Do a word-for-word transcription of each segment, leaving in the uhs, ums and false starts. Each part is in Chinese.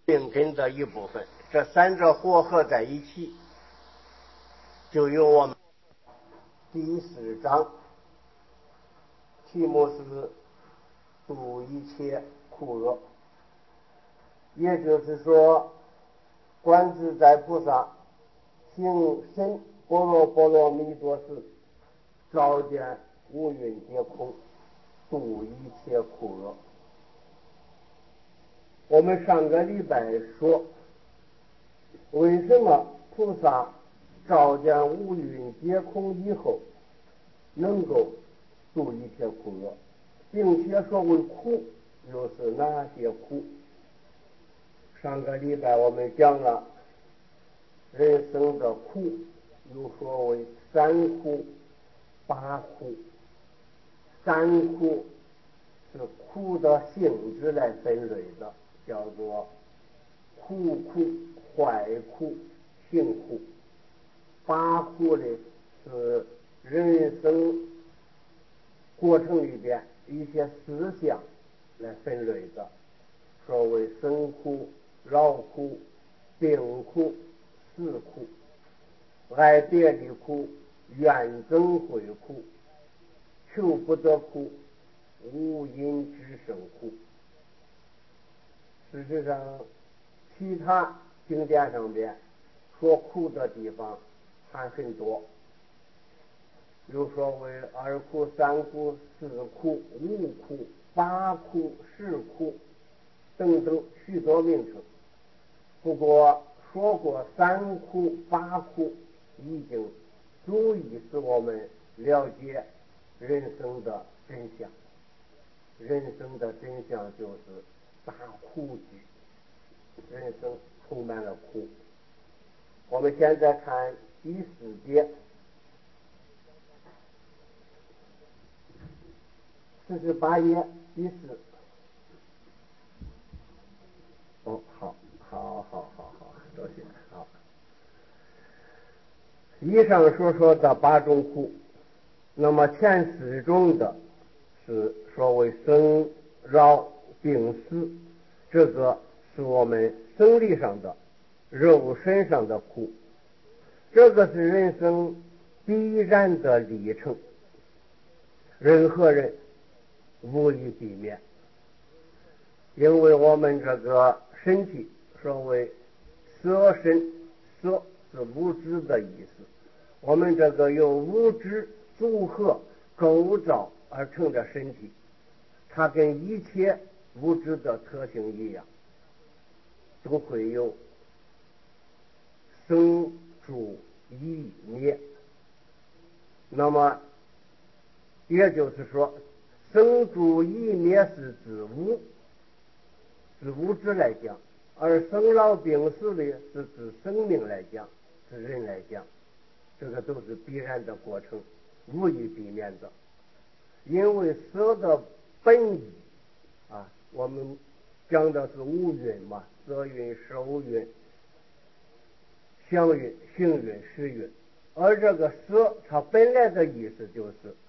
命根的一部分。这三者混合在一起，就有我们第十章，题目是度一切苦厄。也就是说，观自在菩萨行深般若波罗蜜多时，照见五蕴皆空，度一切苦厄。我们上个礼拜说，为什么菩萨照见五蕴皆空以后能够度一切苦厄，并且说为苦又是哪些苦？上个礼拜我们讲了人生的苦，又说为三苦、八苦。三苦是苦的性质来分类的，叫做苦苦、坏苦、行苦。八苦呢是人生过程里边一些思想来分类的，说为生苦、老苦、病苦、死苦、爱别离苦、怨憎会苦、求不得苦、无因之生苦。事实上，其他经典上边说苦的地方还很多，又说为二苦、三苦、四苦、五苦、八苦、十苦等等许多名称。不过说过三苦、八苦，已经足以使我们了解人生的真相。人生的真相就是大苦剧，人生充满了苦。我们现在看第四节，四十八页第四。哦，好，好，好，好，好，多谢。好，以上所说的八种苦，那么前四种的是所谓生、老、病、死，这个是我们生理上的、肉身上的苦，这个是人生必然的历程，任何人无以避免。因为我们这个身体，所谓色身，色是物质的意思，我们这个由物质组合构造而成的身体，它跟一切物质的特性一样，都会有生住异灭。那么也就是说，生住异灭是指物，指物质来讲，而生老病死的是指生命来讲，是人来讲，这个都是必然的过程，无以避免的。因为色的本意啊，我们讲的是五蕴嘛，色蕴、受蕴、想蕴、行蕴、识蕴。而这个色它本来的意思就是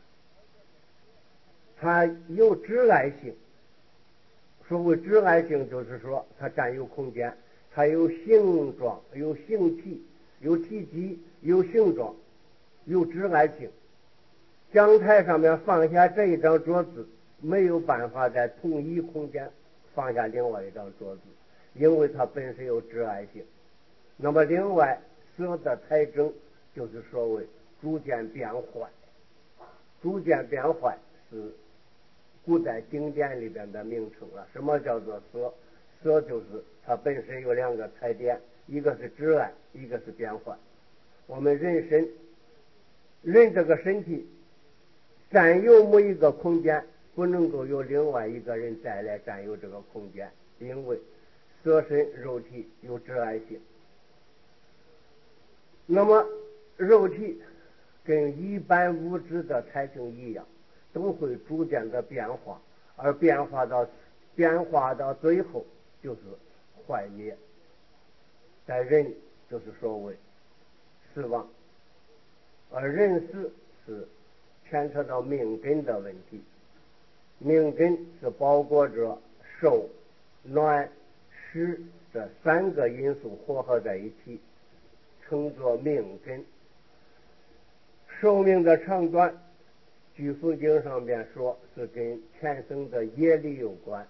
它有致癌性。所谓致癌性，就是说它占有空间，它有形状、有形体、有体积、有形状，有致癌性。讲台上面放下这一张桌子，没有办法在同一空间放下另外一张桌子，因为它本身有致癌性。那么另外色的特征就是所谓逐渐变坏，逐渐变坏是古代经典里边的名称了。什么叫做色？色就是它本身有两个特点，一个是致癌，一个是变坏。我们人身人这个身体占有某一个空间，不能够有另外一个人再来占有这个空间，因为色身肉体有致癌性。那么肉体跟一般物质的特性一样，都会逐渐的变化，而变化到变化到最后就是坏灭，在人就是所谓死亡。而人死是牵扯到命根的问题，命根是包裹着受、暖、湿这三个因素混合在一起，称作命根。寿命的长短，据佛经上面说是跟前生的业力有关。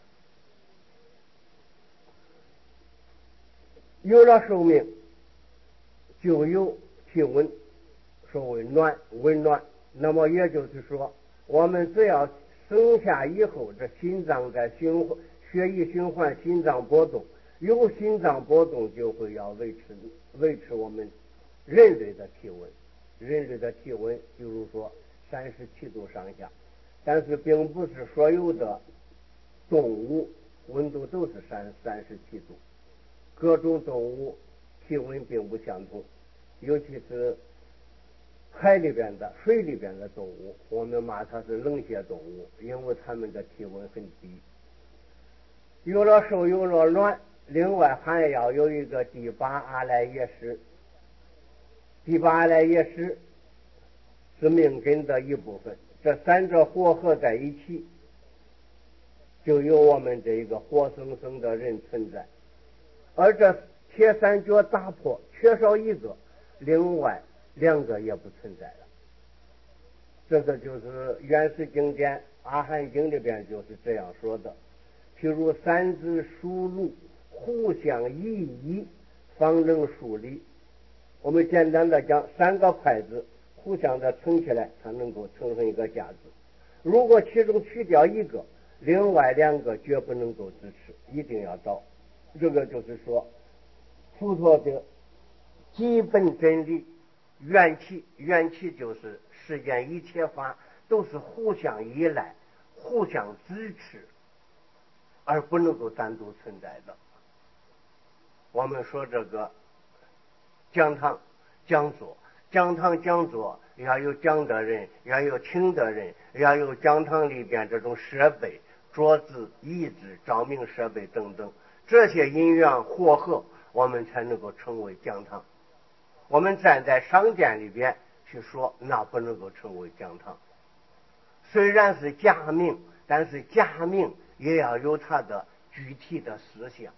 有了寿命，就有体温，所谓暖温暖。那么也就是说，我们只要生下以后，这心脏在循环，血液循环，心脏波动，有心脏波动就会要维持维持我们人类的体温。人类的体温，比如说三十七度上下，但是并不是所有的动物温度都是三三十七度，各种动物体温并不相同，尤其是海里边的、水里边的动物，我们骂它是冷血动物，因为它们的体温很低。有了寿，有了卵，另外还要有一个第八阿赖耶识。第八阿赖耶识是命根的一部分，这三者活合在一起，就有我们这一个活生生的人存在。而这铁三角打破，缺少一个，另外两个也不存在了。这个就是原始经典《阿含经》里边就是这样说的。譬如三只属鹿互相依依，方能数理。我们简单的讲，三个筷子互相的撑起来，它能够撑成一个架子。如果其中去掉一个，另外两个绝不能够支持，一定要倒。这个就是说，佛陀的基本真理，缘起，缘起就是世间一切法都是互相依赖、互相支持，而不能够单独存在的。我们说这个讲堂讲座，讲堂讲座要有讲的人，要有听的人，要有讲堂里边这种设备，桌子、椅子、照明设备等等，这些因缘和合，我们才能够成为讲堂。我们站在商店里边去说，那不能够成为讲堂。虽然是假名，但是假名也要有它的具体的思想。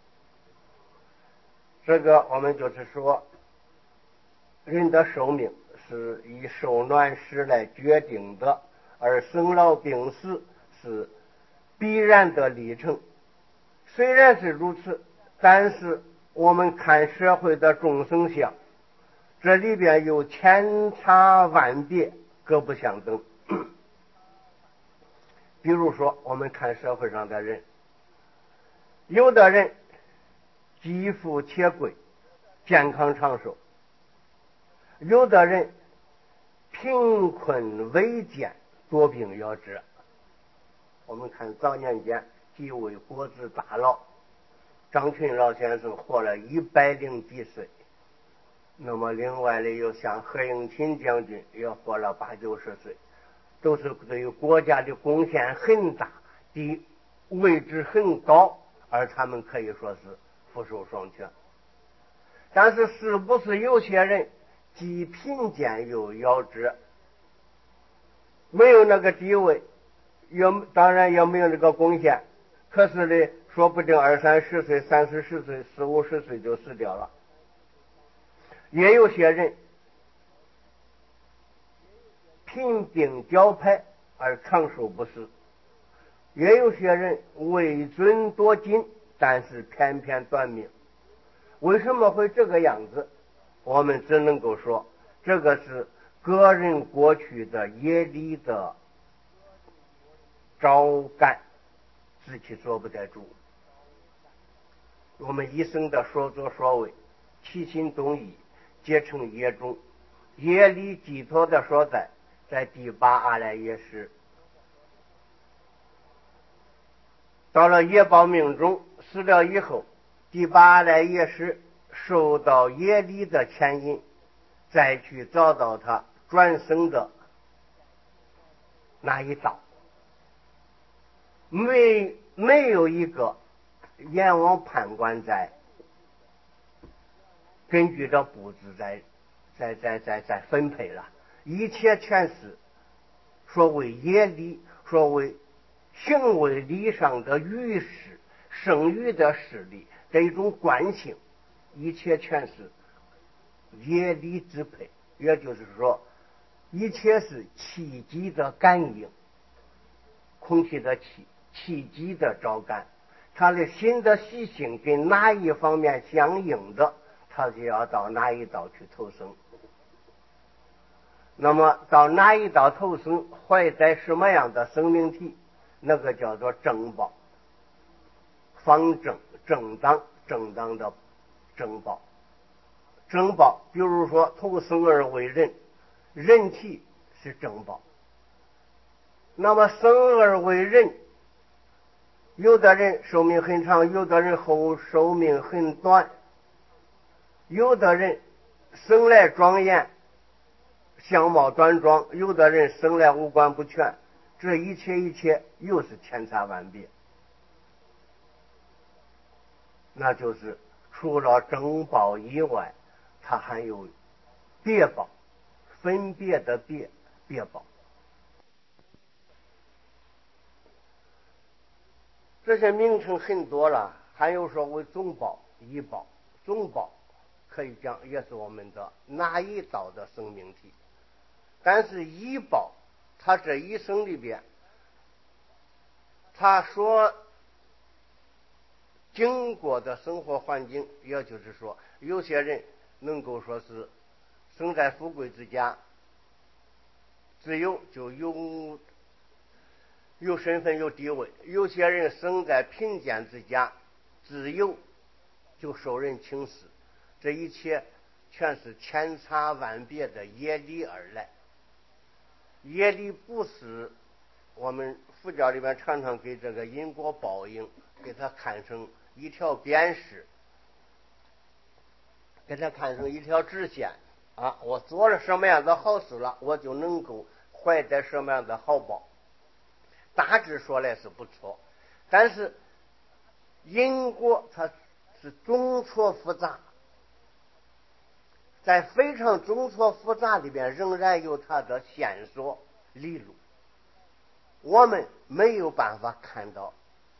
这个我们就是说，人的寿命是以受暖时来决定的，而生老病死是必然的历程。虽然是如此，但是我们看社会的众生相，这里边有千差万别，各不相等。比如说我们看社会上的人，有的人肌肤且贵，健康长寿；有的人贫困微贱，多病夭折。我们看早年间几位国之大佬，张群老先生活了一百零几岁，那么另外的又像何应钦将军也活了八九十岁，都是对于国家的贡献很大，地位置很高，而他们可以说是福寿双全。但是是不是有些人既贫贱又夭折，没有那个地位，也当然也没有那个贡献，可是呢，说不定二三十岁、三四十岁、四五十岁就死掉了。也有些人贫病交派而长寿不死，也有些人为尊多金，但是偏偏短命。为什么会这个样子？我们只能够说，这个是个人过去的业力的招感，自己做不得主。我们一生的所作所为，起心动意，皆成业种。业力寄托的所在，在第八阿赖耶识。到了业报命中，死了以后，第八阿赖耶识受到业力的牵引，再去找到他转生的那一道。没没有一个阎王判官在根据着布置在在在在在分配了，一切全是所谓业力，所谓行为力上的余势，剩余的势力这一种惯性，一切全是业力支配，也就是说，一切是气机的感应，空气的气，气机的照感，它的心的习性跟哪一方面相应的，它就要到哪一道去投生。那么到哪一道投生，怀在什么样的生命体，那个叫做正报，方正正当正当的正报。正报，比如说投生而为人，人体是正报。那么生而为人，有的人寿命很长，有的人后寿命很短，有的人生来庄严，相貌端庄，有的人生来五官不全，这一切一切又是千差万别。那就是除了正报以外，它还有别报，分别的别别报。这些名称很多了，还有说为总报、一报。总报可以讲也是我们的哪一道的生命体，但是一报，他这一生里边，他所经过的生活环境，也就是说，有些人能够说是生在富贵之家，只有就有有身份有地位；有些人生在贫贱之家，只有就受人轻视。这一切全是千差万别的业力而来。业力不是我们佛教里面常常给这个因果报应给它看成一条边式，给它看成一条直线啊！我做了什么样的好事了，我就能够怀得什么样的好报。大致说来是不错，但是因果它是中错复杂，在非常中错复杂里边仍然有它的线索理路，我们没有办法看到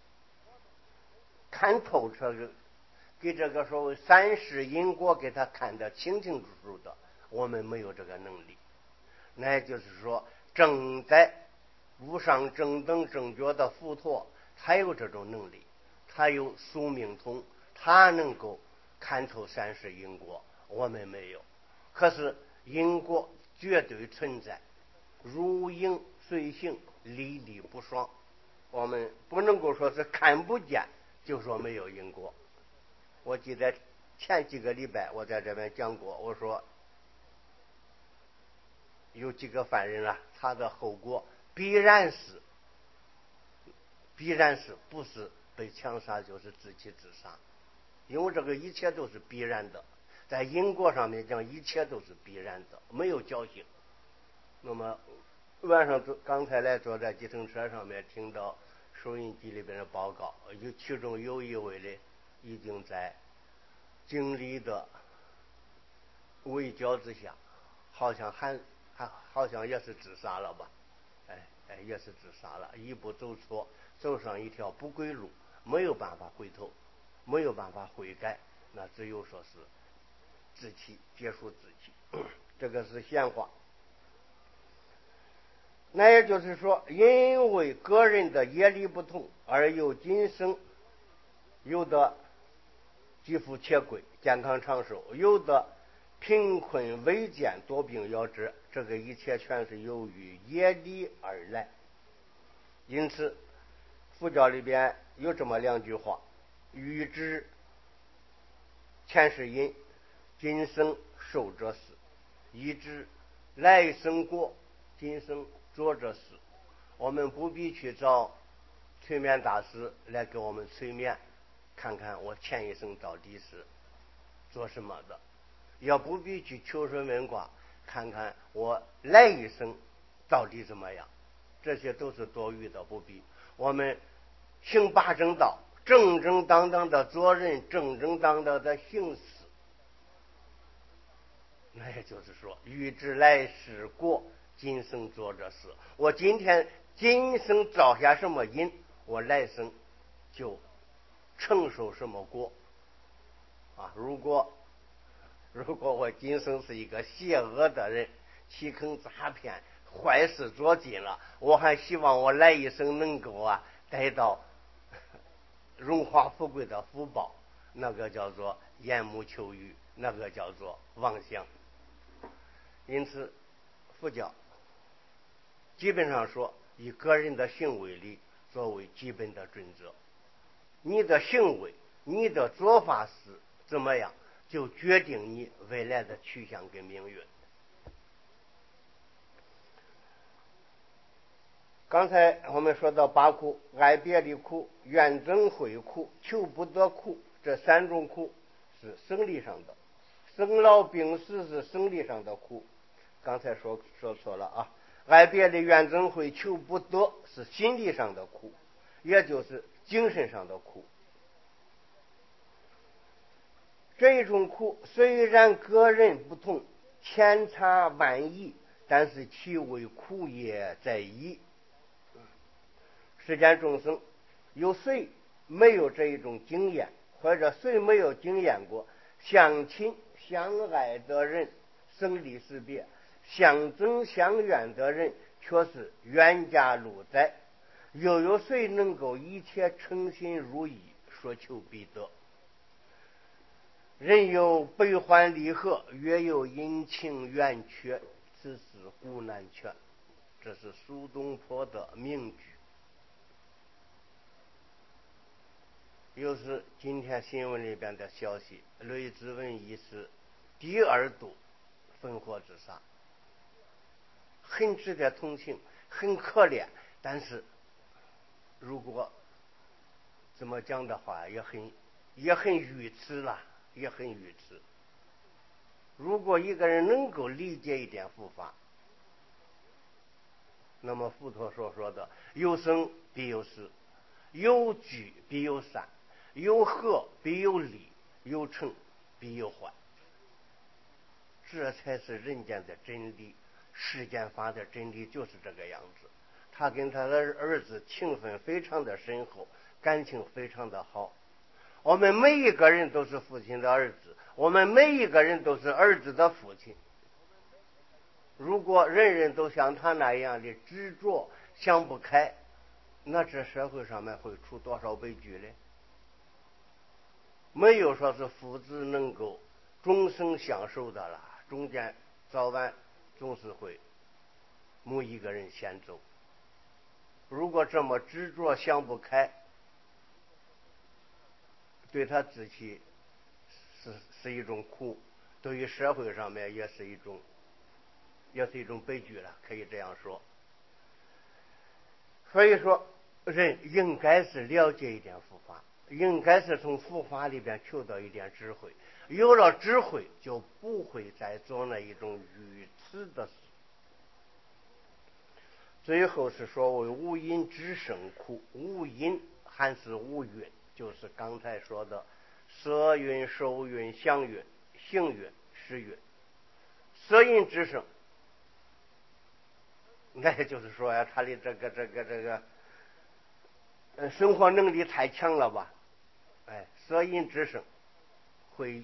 看透这个，给这个所谓三世因果给他看得清清楚楚的，我们没有这个能力。那也就是说，正在无上正等正觉的佛陀，他有这种能力，他有宿命通，他能够看透三世因果，我们没有。可是因果绝对存在，如影随形，历历不爽，我们不能够说是看不见就说没有因果。我记得前几个礼拜我在这边讲过，我说有几个犯人啊，他的后果必然是必然是不是被枪杀就是自欺自杀，因为这个一切都是必然的，在因果上面讲一切都是必然的，没有侥幸。那么晚上刚才来坐在计程车上面，听到收音机里边的报告，有其中有一位的已经在经理的围剿之下，好像还还好像也是自杀了吧？哎哎，也是自杀了，一步走错，走上一条不归路，没有办法回头，没有办法悔改，那只有说是自欺，结束自欺。这个是闲话。那也就是说，因为个人的业力不同，而有今生有的肌肤且贵，健康长寿，有的贫困危贱，多病夭折，这个一切全是由于业力而来。因此佛教里边有这么两句话：欲知前世因，今生受者死；已知来生果，今生做者死。我们不必去找催眠大师来给我们催眠，看看我前一生到底是做什么的，也不必去求神问卦，看看我来一生到底怎么样，这些都是多余的，不必。我们行八正道，正正当当的做人，正正当当的行事。那也就是说，预知来世果，今生做这事。我今天今生造下什么因，我来生就承受什么果。 啊，如果如果我今生是一个邪恶的人，欺坑诈骗，坏事做尽了，我还希望我来一生能够啊得到荣华富贵的福报，那个叫做缘木求鱼，那个叫做妄想。因此佛教基本上说以个人的行为力作为基本的准则，你的行为你的做法是怎么样，就决定你未来的去向跟命运。刚才我们说到八苦：爱别离苦、怨憎会苦、求不得苦，这三种苦是生理上的，生老病死是生理上的苦。刚才说说错了啊，爱别离、怨憎会、求不得是心理上的苦，也就是精神上的苦。这种苦虽然个人不同，千差万异，但是其为苦也在矣。世间众生有谁没有这一种经验，或者谁没有经验过相亲相爱的人生离死别，相憎相怨的人却是冤家路窄，又有谁能够一切诚心如意，说求必得？人有悲欢离合，月有阴晴圆缺，此事古难全。这是苏东坡的名句。又是今天新闻里边的消息，雷子文医师第二度焚火自杀，很值得同情，很可怜，但是如果这么讲的话，也很也很愚痴了，也很愚痴。如果一个人能够理解一点佛法，那么佛陀所说的有生必有死，有聚必有散，有合必有离，有成必有坏，这才是人间的真理。世间法的真理就是这个样子。他跟他的儿子情分非常的深厚，感情非常的好。我们每一个人都是父亲的儿子，我们每一个人都是儿子的父亲。如果人人都像他那样的执着想不开，那这社会上面会出多少悲剧呢？没有说是父子能够终生相守的了，中间早晚总是会某一个人先走。如果这么执着想不开，对他自己是是一种苦，对于社会上面也是一种也是一种悲剧了，可以这样说。所以说人应该是了解一点佛法，应该是从佛法里边求到一点智慧，有了智慧就不会再做那一种愚痴的事。最后是说为无因之生苦，无因还是无蕴，就是刚才说的色蕴、受蕴、想蕴、行蕴、识蕴。色因之生，那也就是说呀，他的这个这个这个呃生活能力太强了吧？哎，色因之生会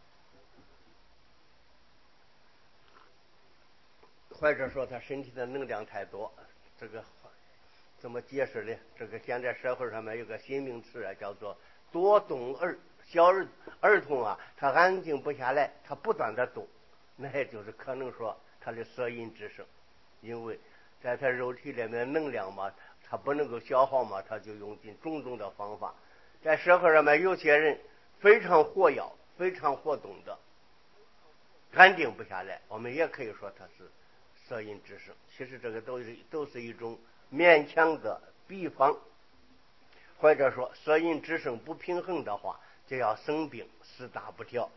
或者说他身体的能量太多，这个怎么解释呢？这个现在社会上面有个新名词啊，叫做多动儿。小儿儿童啊，他安静不下来，他不断的动，那也就是可能说他的色因之生，因为在他肉体里面的能量嘛，他不能够消耗嘛，他就用尽种种的方法。在社会上面有些人非常活跃，非常活动的，安定不下来，我们也可以说他是色因之生。其实这个都是都是一种勉强的比方，或者说色因之生不平衡的话，就要生病，四大不调。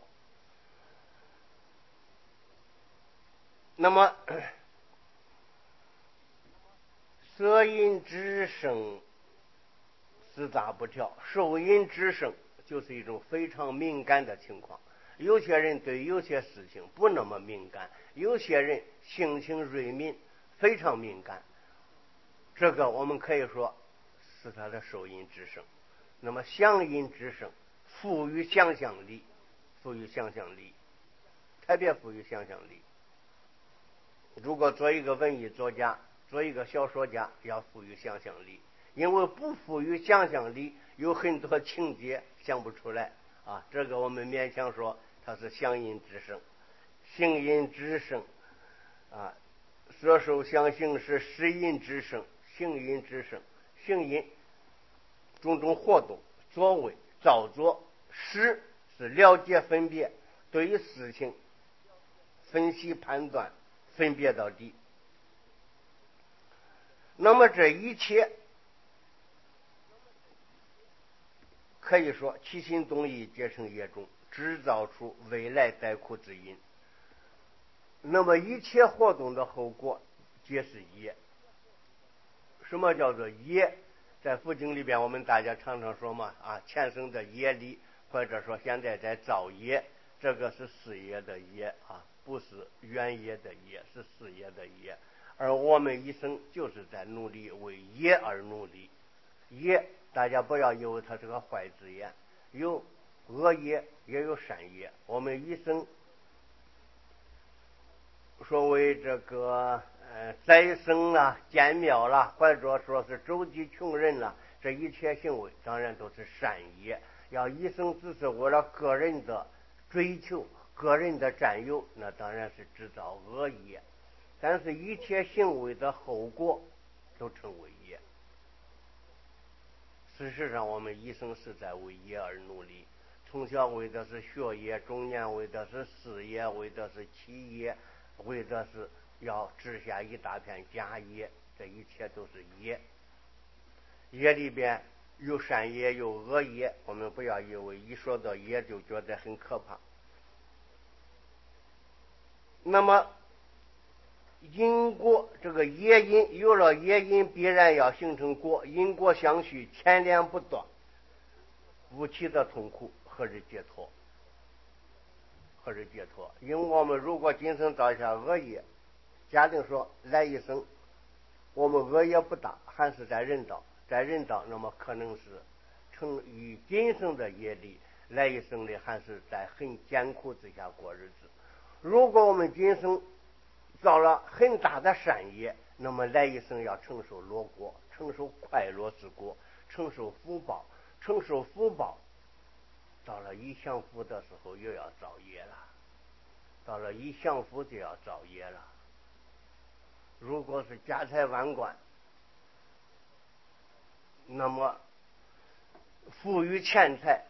那么色因之生四大不调，受因之生就是一种非常敏感的情况。有些人对有些事情不那么敏感，有些人性情锐敏，非常敏感，这个我们可以说是他的受因之生。那么想因之生，富于想象力， 富于想象力，特别富于想象力。如果做一个文艺作家，做一个小说家，要富于想象力，因为不富于想象力，有很多情节想不出来啊。这个我们勉强说它是乡音之声，行音之声啊。说受相行是诗音之声，行音之声，行音种种活动、作为、造作，诗是了解分别，对于事情分析判断，分别到底。那么这一切可以说起心动意皆成业种，制造出未来待苦之因。那么一切活动的后果皆是业。什么叫做业？在佛经里边我们大家常常说嘛，啊，前生的业力，或者说现在在造业，这个是事业的业啊，不是原业的业，是事业的业。而我们一生就是在努力为业而努力。业大家不要以为它是个坏字眼，有恶业也有善业。我们一生所谓这个呃宰生啦、建庙啦，或者说是周济穷人啦，这一切行为当然都是善业。要一生只是为了个人的追求、个人的占有，那当然是制造恶业。但是一切行为的后果都成为业。事实上我们一生是在为业而努力，从小为的是学业，中年为的是事业，为的是企业，为的是要治下一大片家业，这一切都是业。业里边有善业有恶业，我们不要以为一说到业就觉得很可怕。那么因果，这个业因有了业因，必然要形成果，因果相续，牵连不断，无期的痛苦，何日解脱？何日解脱？因为我们如果今生造下恶业，假定说来一生我们恶业不大，还是在人道，在人道，那么可能是成于今生的业力，来一生里还是在很艰苦之下过日子。如果我们今生造了很大的善业，那么来一生要承受乐果，承受快乐之果，承受福报，承受福报，到了一享福的时候又要造业了，到了一享福就要造业了。如果是家财万贯，那么富于钱财，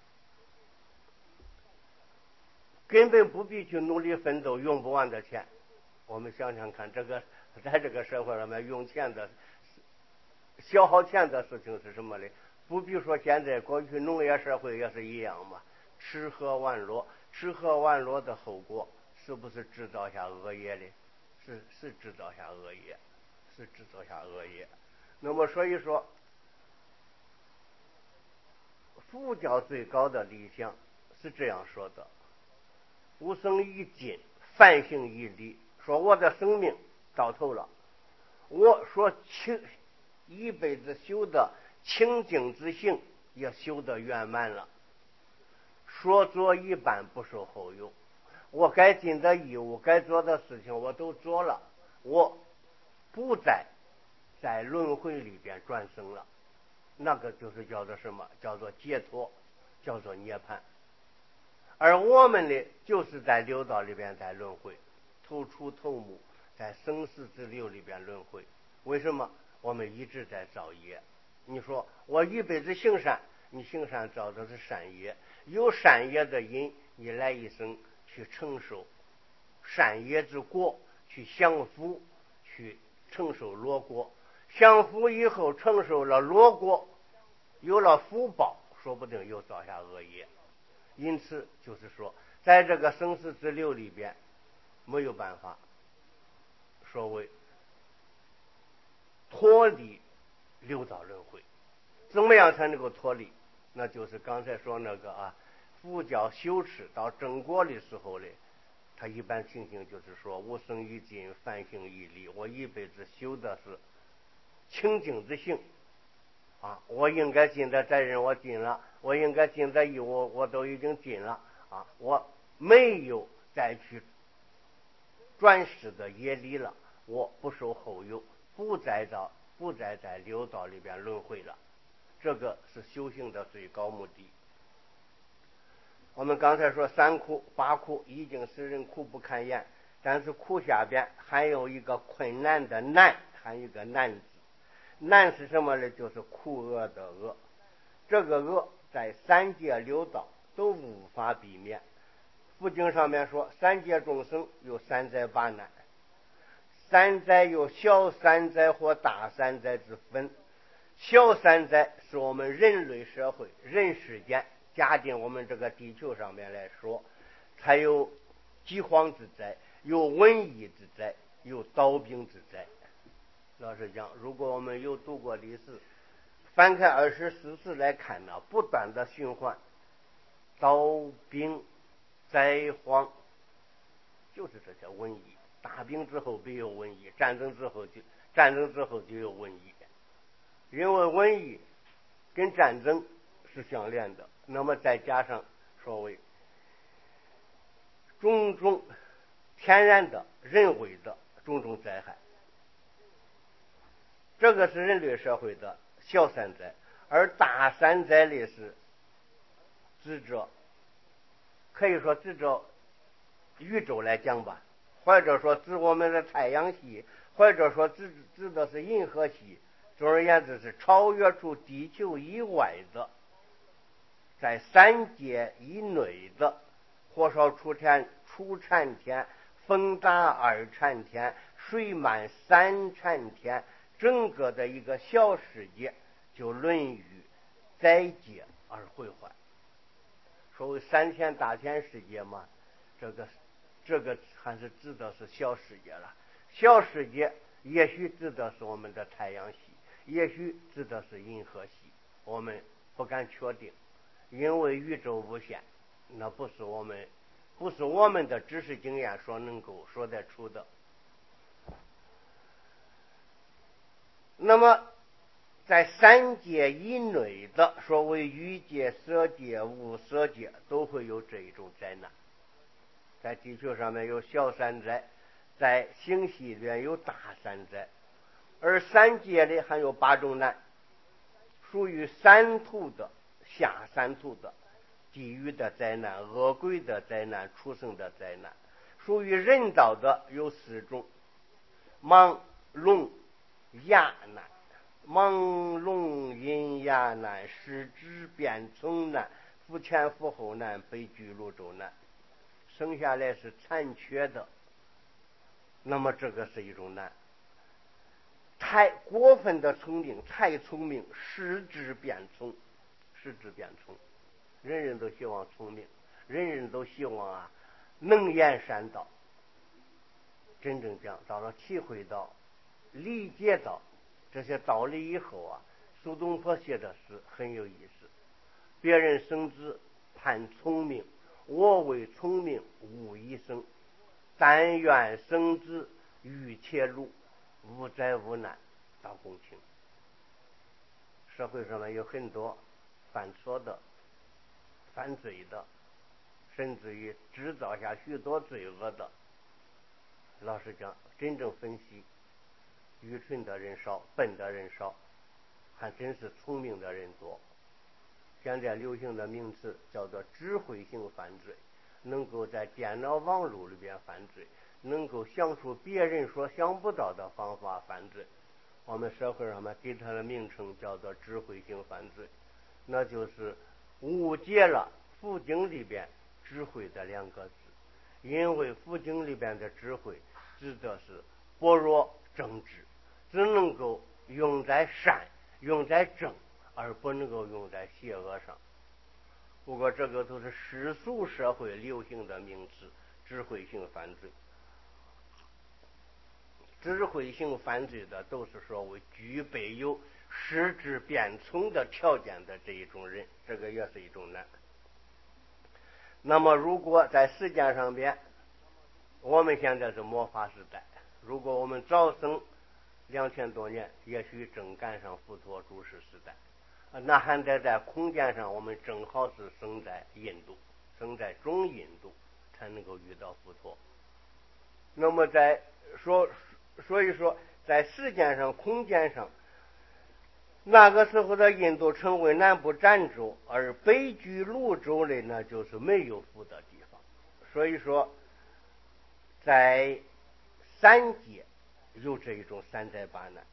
根本不必去努力奋斗，用不完的钱。我们想想看，这个在这个社会上面用钱的消耗钱的事情是什么呢？不比说现在过去农业社会也是一样嘛，吃喝玩乐，吃喝玩乐的后果是不是制造下恶业的？是是制造下恶业，是制造下恶业。那么所以说，佛教最高的理想是这样说的：无生一尽，梵行一理。说我的生命到头了，我说清一辈子修的清净之行也修得圆满了，说做一半不受后有，我该尽的义务，该做的事情我都做了，我不再在轮回里边转生了。那个就是叫做什么？叫做解脱，叫做涅槃。而我们呢，就是在六道里边在轮回，头出头目，在生死之流里边轮回。为什么？我们一直在造业。你说我一辈子行善，你行善造的是善业，有善业的因，你来一生去承受善业之果，去享福，去承受乐果。享福以后承受了乐果，有了福报，说不定又造下恶业。因此就是说，在这个生死之流里边，没有办法所谓脱离六道轮回。怎么样才能够脱离？那就是刚才说那个啊，佛教修持到正果的时候呢，他一般情形就是说，无生一尽，梵行一理。我一辈子修的是清净之行啊，我应该尽的责任我尽了，我应该尽的义务我都已经尽了啊，我没有再去转世的业力了，我不受后有，不再到不再在六道里边轮回了。这个是修行的最高目的。我们刚才说三苦八苦已经使人苦不堪言，但是苦下边还有一个困难的难，还有一个难字。难是什么呢？就是苦厄的厄。这个厄在三界六道都无法避免。佛经上面说，三界众生有三灾八难，三灾有小三灾或大三灾之分。小三灾是我们人类社会人世间，假定我们这个地球上面来说，才有饥荒之灾，有瘟疫之灾，有刀兵之灾。老实讲，如果我们有读过历史，翻开二十四史来看呢，不断的循环，刀兵灾荒，就是这些瘟疫。大病之后必有瘟疫，战争之后就战争之后就有瘟疫。因为瘟疫跟战争是相连的，那么再加上所谓种种天然的人为的种种灾害，这个是人类社会的小三灾。而大三灾里是指着，可以说指着宇宙来讲吧，或者说指我们的太阳系，或者说指指的是银河系。总而言之，是超越出地球以外的，在三界以内的火烧初产初产天、风大二产天、水满三产天，整个的一个小世界就沦于灾劫而毁坏。所谓三天大千世界嘛，这个这个还是指的是小世界了。小世界也许指的是我们的太阳系，也许指的是银河系，我们不敢确定，因为宇宙无限，那不是我们不是我们的知识经验所能够说得出的。那么在三界以内的所谓欲界、色界、无色界，都会有这一种灾难。在地球上面有小三灾，在星系里面有大三灾，而三界里还有八种难，属于三途的下三途的地狱的灾难、恶鬼的灾难、畜生的灾难。属于人道的有四种：盲、聋、哑难。盲、聋、喑、哑难，失智变聪难，腹前腹后难，悲剧泸州难。生下来是残缺的，那么这个是一种难。太过分的聪明，太聪明，失智变聪，失智变聪。人人都希望聪明，人人都希望啊能言善道。真正讲到了体会到、理解到这些道理以后啊，苏东坡写的诗很有意思。别人生子盼聪明，我为聪明无一生。但愿生子欲且禄，无灾无难到公卿。社会上面有很多犯错的、犯罪的，甚至于制造下许多罪恶的。老实讲，真正分析，愚蠢的人少，笨的人少，还真是聪明的人多。现在流行的名词叫做智慧性犯罪，能够在电脑网络里边犯罪，能够想出别人所想不到的方法犯罪。我们社会上面给它的名称叫做智慧性犯罪，那就是误解了佛经里边智慧的两个字。因为佛经里边的智慧指的是般若正知，只能够用在善、用在正，而不能够用在邪恶上。不过这个都是世俗社会流行的名词，智慧性犯罪。智慧性犯罪的都是所谓具备有失智变聪的条件的这一种人，这个也是一种难。那么如果在时间上边，我们现在是末法时代，如果我们早生两千多年，也许正赶上佛陀住世时代，那还得在空间上我们正好是生在印度， 生在中印度才能够遇到佛陀。那么在说，所以说在时间上、空间上，那个时候的印度称为南部占州，而北居泸州的呢就是没有佛的地方。所以说在三界有这一种三灾八难。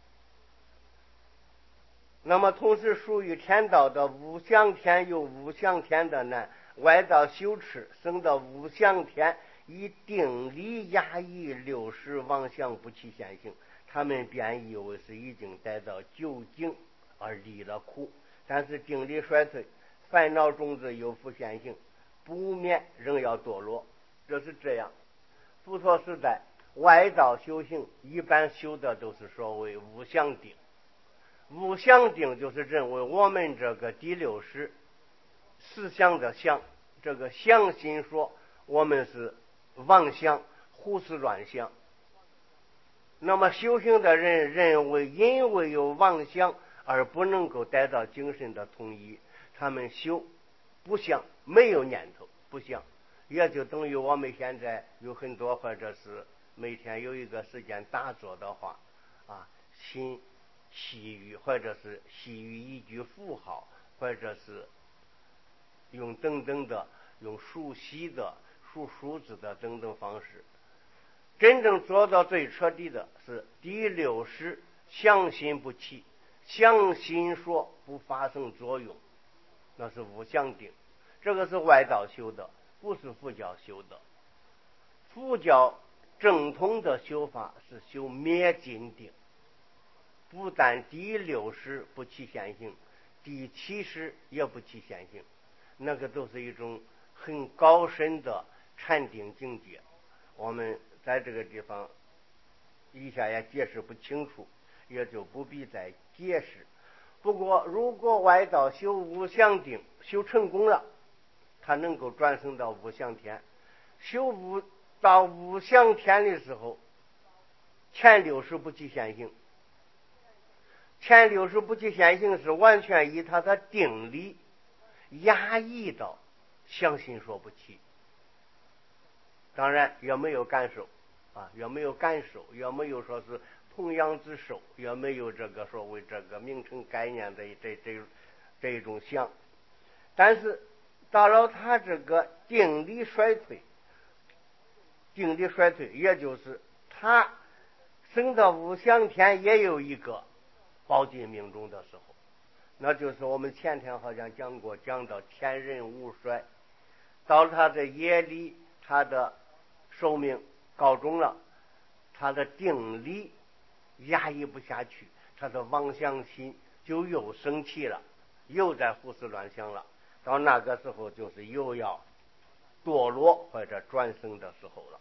那么同时属于天道的无想天有无想天的难，外道修持生到无想天，以定力压抑六识妄想不起现行，他们便以为是已经待到究竟而离了苦。但是定力衰退，烦恼种子有复现行，不免仍要堕落。这是这样。佛陀时代外道修行一般修的都是所谓无想定。无想定就是认为我们这个第六识思想的想，这个想心说我们是妄想胡思乱想。那么修行的人认为因为有妄想而不能够得到精神的统一，他们修不想，没有念头，不想，也就等于我们现在有很多或者是每天有一个时间打坐的话啊，心细语，或者是细语一句符号，或者是用等等的用熟悉的数数字的等等方式。真正做到最彻底的是第六识想心不起，想心说不发生作用，那是无想定。这个是外道修的，不是佛教修的。佛教正统的修法是修灭尽定，不但第六识不起现行，第七识也不起现行，那个都是一种很高深的禅定境界。我们在这个地方一下也解释不清楚，也就不必再解释。不过如果外道修无想定修成功了，他能够转生到无想天。修无到无想天的时候，前六识不起现行。前六识不起现行是完全以他的定力压抑到相信说不起，当然也没有感受啊，也没有感受，也没有说是同样之受，也没有这个所谓这个名称概念的这这这一种想。但是到了他这个定力衰退，定力衰退也就是他升到无想天也有一个报尽命中的时候，那就是我们前天好像讲过，讲到天人无衰，到了他的业力，他的寿命告终了，他的定力压抑不下去，他的妄想心就又生气了，又在胡思乱想了。到那个时候就是又要堕落或者转生的时候了。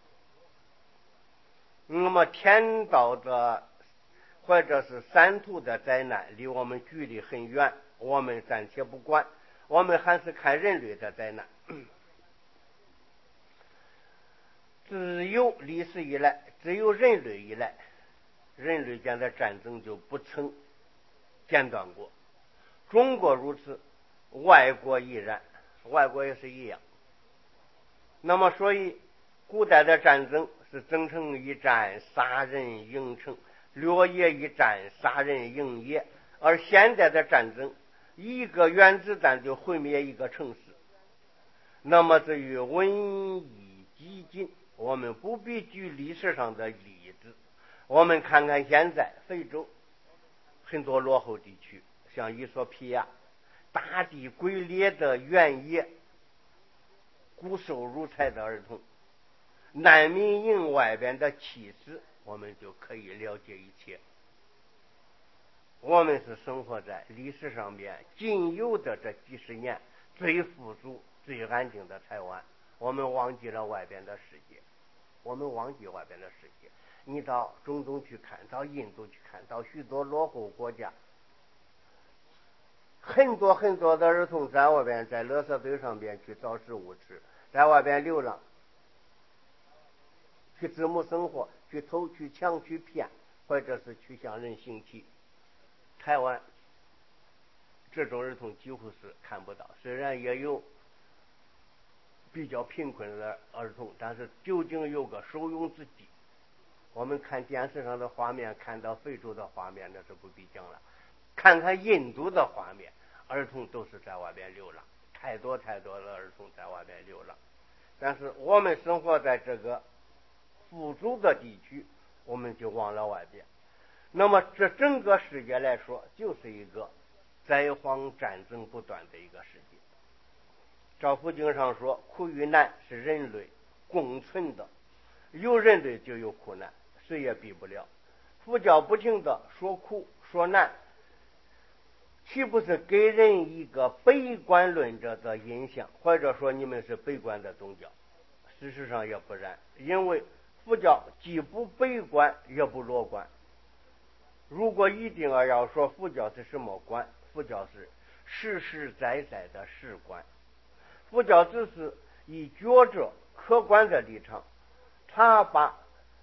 那么天道的或者是三途的灾难离我们距离很远，我们暂且不管，我们还是看人类的灾难。自有历史以来，只有人类以来，人类间的战争就不曾间断过。中国如此，外国亦然，外国也是一样。那么所以古代的战争是征程一战，杀人营城，掠野一战，杀人营野。而现在的战争，一个原子弹就毁灭一个城市。那么至于瘟疫几尽，我们不必举历史上的例子，我们看看现在非洲很多落后地区，像伊索比亚，大地龟裂的原野，骨瘦如柴的儿童，难民营外边的气势，我们就可以了解一切。我们是生活在历史上面仅有的这几十年最富足最安静的台湾，我们忘记了外边的世界，我们忘记外边的世界。你到中东去看，到印度去看，到许多落后国家，很多很多的儿童在外边在垃圾堆上边去找食物吃，在外边流浪，去自谋生活，去偷去抢去骗，或者是去向人行乞。台湾这种儿童几乎是看不到，虽然也有比较贫困的儿童，但是究竟有个受用之地。我们看电视上的画面，看到非洲的画面，那是不必讲了。看看印度的画面，儿童都是在外边流浪，太多太多的儿童在外边流浪。但是我们生活在这个富足的地区，我们就忘了外边。那么这整个世界来说，就是一个灾荒战争不断的一个世界。照佛经上说，苦与难是人类共存的，有人类就有苦难，谁也避不了。佛教不停的说苦说难，岂不是给人一个悲观论者的印象？或者说你们是悲观的宗教？事实上也不然，因为佛教既不悲观也不乐观。如果一定要说佛教是什么观，佛教是实实在在的事观。佛教只是以觉者客观的立场，他把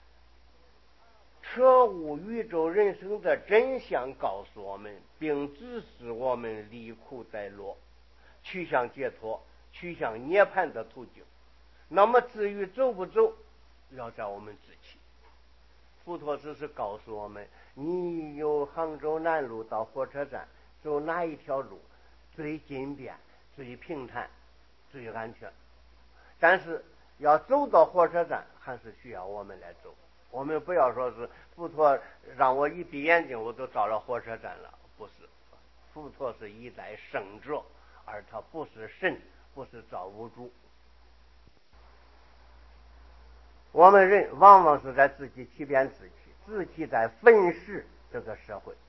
彻悟宇宙人生的真相告诉我们，并指示我们离苦得乐，去向解脱，去向涅槃的途径。那么至于走不走，要在我们自己。佛陀只是告诉我们，你由杭州南路到火车站，走哪一条路最近便、最平坦、最安全。但是要走到火车站，还是需要我们来走。我们不要说是佛陀让我一闭眼睛我都到了火车站了，不是。佛陀是一代圣者，而他不是神，不是造物主。我们人往往是在自己欺骗自己，自己在粉饰这个社会。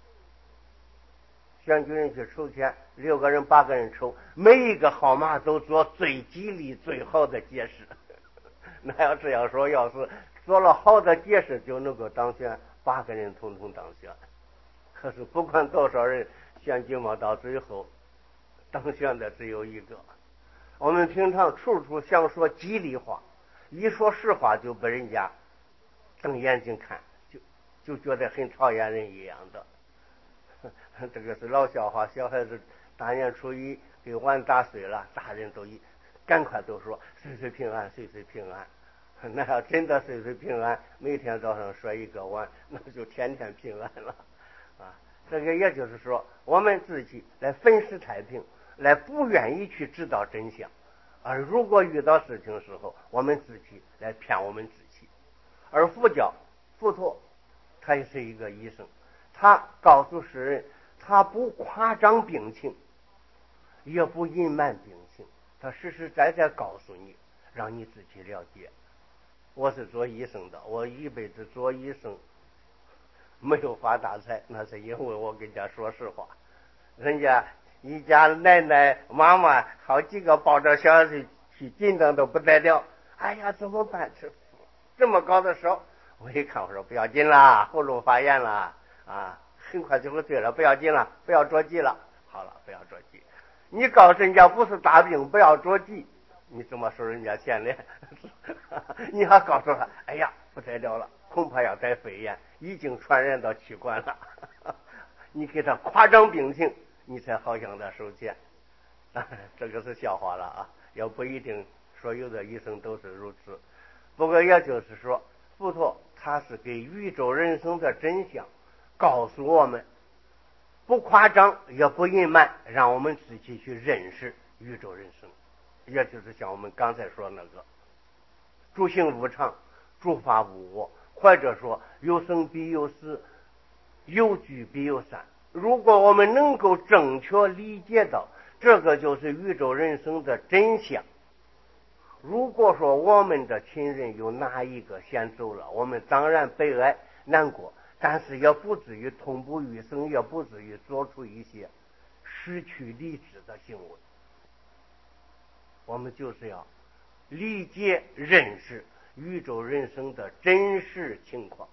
选举人去筹钱，六个人八个人筹，每一个号码都做最吉利最好的解释。那要这样说，要是做了好的解释就能够当选，八个人统统当选。可是不管多少人选举嘛，到最后当选的只有一个。我们平常处处想说吉利话，一说实话就被人家瞪眼睛看，就就觉得很讨厌人一样的。这个是老笑话，小孩子大年初一给碗打碎了，大人都一赶快都说岁岁平安，岁岁平安。那要真的岁岁平安，每天早上摔一个碗，那就天天平安了啊！这个也就是说，我们自己来粉饰太平，来不愿意去知道真相。而如果遇到事情的时候，我们自己来骗我们自己。而佛教佛陀他也是一个医生，他告诉世人，他不夸张病情，也不隐瞒病情，他实实在在告诉你，让你自己了解。我是做医生的，我一辈子做医生没有发大财，那是因为我跟人家说实话。人家一家奶奶妈妈好几个抱着小孩子去紧张都不得了，哎呀怎么办，这这么高的烧。我一看我说不要紧啦，喉咙发炎了啊，很快就会对了，不要紧了，不要着急了。好了，不要着急。你告诉人家不是大病，不要着急，你怎么说人家闲脸？你还告诉他，哎呀不得了了，恐怕要得肺炎，已经传染到器官了。你给他夸张病情，你才好向他收钱。这个是笑话了啊，也不一定所有的医生都是如此。不过也就是说，佛陀他是给宇宙人生的真相告诉我们，不夸张也不隐瞒，让我们自己去认识宇宙人生。也就是像我们刚才说那个诸行无常，诸法无我，或者说有生必有死，有聚必有散。如果我们能够正确理解到这个就是宇宙人生的真相，如果说我们的亲人有哪一个先走了，我们当然悲哀难过，但是也不至于痛不欲生，也不至于做出一些失去理智的行为。我们就是要理解认识宇宙人生的真实情况。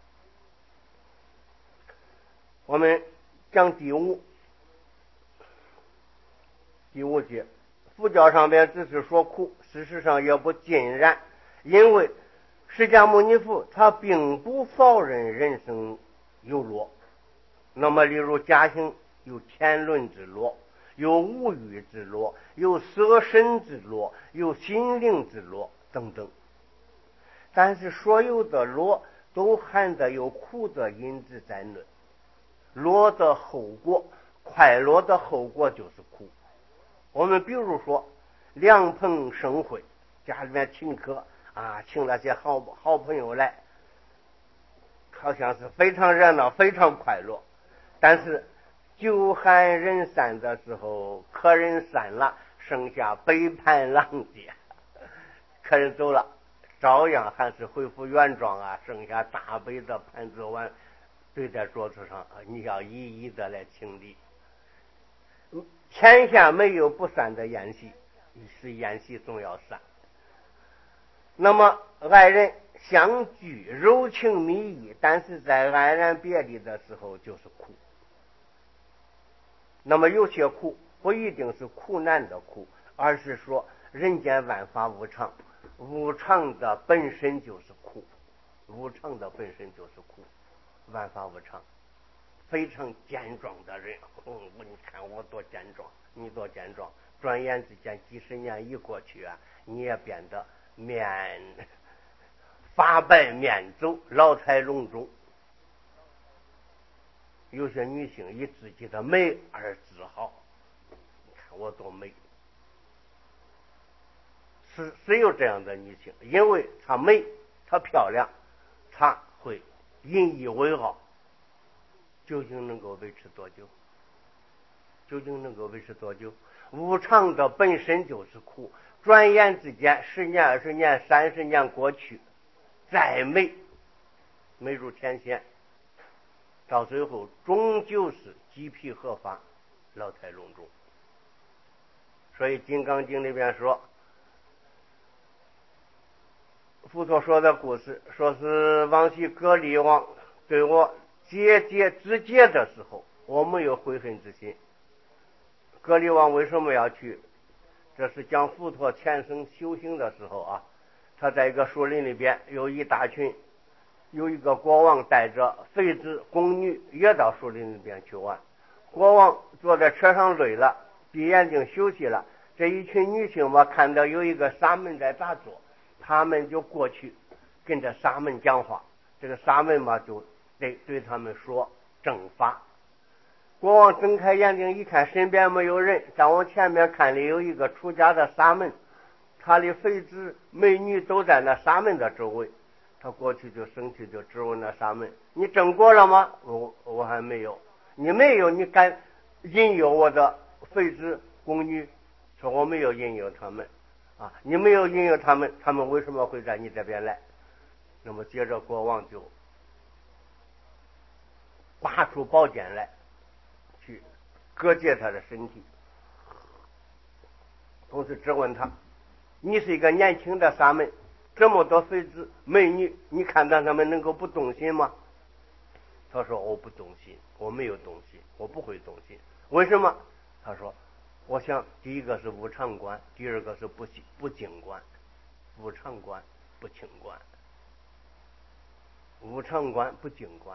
我们讲第五第五节，佛教上边只是说苦，事实上也不尽然，因为释迦牟尼佛他并不否认人生有乐。那么例如家行有天伦之乐， 有物欲之乐，有色身之乐，有心灵之乐等等。但是所有的乐都含着有苦的因子在内，乐的后果，快乐的后果就是苦。我们比如说良朋生会，家里面请客啊，请那些好好朋友来，好像是非常热闹，非常快乐。但是酒酣人散的时候，客人散了，剩下杯盘狼藉，客人走了，照样还是恢复原状啊，剩下大杯的盘子碗堆在桌子上，你要一一的来清理。天下没有不散的宴席，是宴席总要散。那么爱人相聚，柔情蜜意，但是在黯然别离的时候就是苦。那么有些苦不一定是苦难的苦，而是说人间万法无常，无常的本身就是苦，无常的本身就是苦，万法无常。非常健壮的人，嗯，你看我多健壮，你多健壮，转眼之间几十年一过去啊，你也变得面发白面皱，老态龙钟。有些女性以自己的美而自豪，你看我多美。是是有这样的女性，因为她美，她漂亮，她会引以为傲。究竟能够维持多久？究竟能够维持多久？无常的本身就是苦，转眼之间十年、二十年、三十年过去，再美，美如天仙，到最后终究是鸡皮鹤发，老态龙钟。所以《金刚经》里边说，佛陀说的故事，说是往昔割离王对我结结直接的时候，我没有悔恨之心。割离王为什么要去？这是讲佛陀前生修行的时候啊，他在一个树林里边，有一大群，有一个国王带着妃子宫女也到树林里边去玩。国王坐在车上累了，闭眼睛休息了。这一群女性嘛，看到有一个沙门在打坐，他们就过去跟着沙门讲话。这个沙门嘛，就对对他们说正法。国王睁开眼睛一看，身边没有人，再往前面看里有一个出家的沙门，他的妃子美女都在那沙门的周围。他过去就生气，就质问那沙门：“你证过了吗？”“我我还没有。”“你没有，你敢引诱我的妃子宫女？”“说我没有引诱他们啊，你没有引诱他们，他们为什么会在你这边来？”那么接着国王就拔出宝剑来，去割截他的身体，同时质问他：“你是一个年轻的沙门，这么多妃子美女，你看到他们能够不动心吗？”他说：“我不动心，我没有动心，我不会动心。为什么？”他说：“我想第一个是无常观，第二个是不不净观。无常观不清观，无常观不净观。”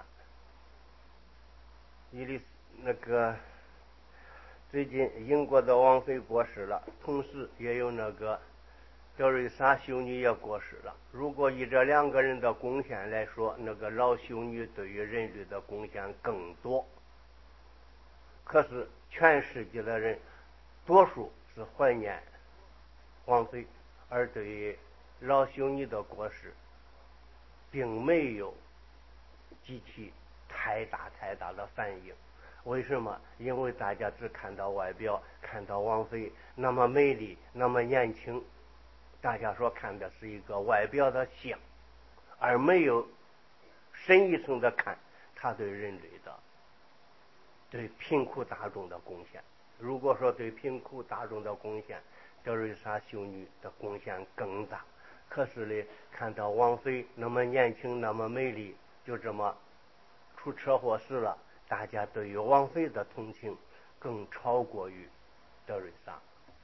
伊丽那个最近英国的王妃过世了，同时也有那个德瑞莎修女也过世了。如果以这两个人的贡献来说，那个老修女对于人类的贡献更多。可是全世界的人多数是怀念王妃，而对于老修女的过世并没有激起太大太大的反应。为什么？因为大家只看到外表，看到王妃那么美丽，那么年轻，大家说看的是一个外表的像，而没有深一层的看他对人类的、对贫苦大众的贡献。如果说对贫苦大众的贡献，德瑞莎修女的贡献更大。可是呢，看到王妃那么年轻，那么美丽，就这么出车祸死了，大家对于王妃的同情更超过于德瑞莎。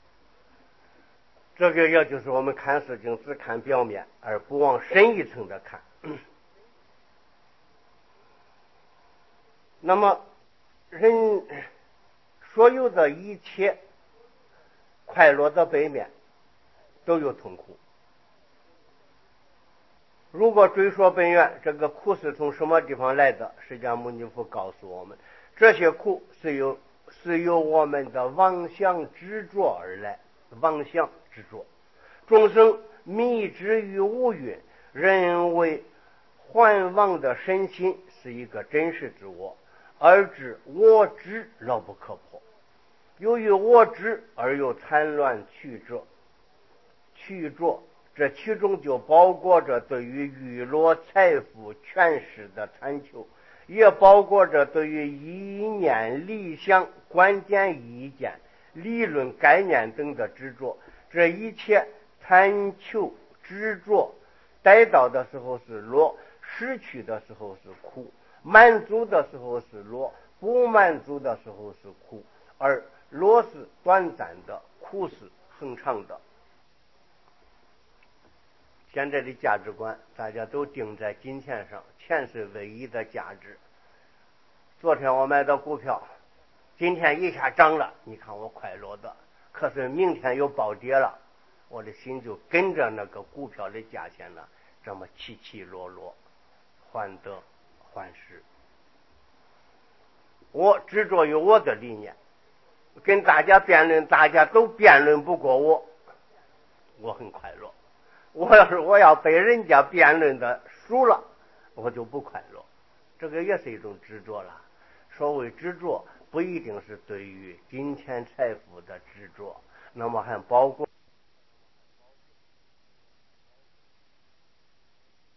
这个也就是我们看事情只看表面，而不往深一层的看。那么人所有的一切快乐的背面都有痛苦。如果追溯本源，这个苦是从什么地方来的？释迦牟尼佛告诉我们，这些苦是由是由我们的妄想执着而来。妄想执着，众生迷之于五蕴，认为幻妄的身心是一个真实之我，而知我执牢不可破。由于我执而又贪乱曲折，曲折这其中就包括着对于娱乐、财富、权势的贪求，也包括着对于意念、理想、观点、意见、理论、概念等的执着。这一切贪求执着，得到的时候是乐，失去的时候是苦，满足的时候是乐，不满足的时候是苦，而乐是短暂的，苦是恒长的。现在的价值观大家都定在金钱上，钱是唯一的价值。昨天我买的股票，今天一下涨了，你看我快乐的，可是明天又暴跌了，我的心就跟着那个股票的价钱呢这么起起落落，患得患失。我执着于我的理念，跟大家辩论，大家都辩论不过我，我很快乐。我要是我要被人家辩论的输了，我就不快乐。这个也是一种执着了。所谓执着，不一定是对于金钱财富的执着，那么还包括